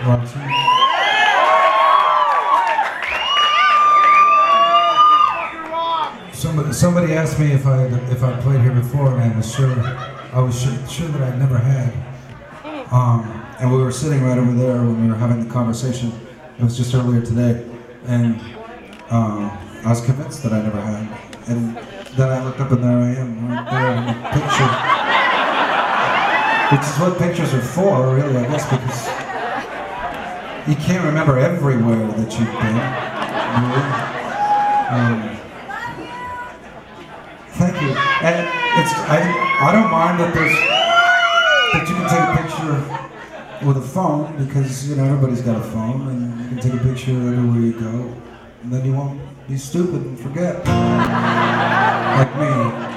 Roxy. Somebody asked me if I played here before, and I was sure that I never had. And we were sitting right over there when we were having the conversation. It was just earlier today, and I was convinced that I never had. And then I looked up, and there I am, right there in the picture. Which is what pictures are for, really, I guess, because you can't remember everywhere that you've been, really. Thank you. And I don't mind that you can take a picture with a phone, because everybody's got a phone, and you can take a picture everywhere you go, and then you won't be stupid and forget, like me.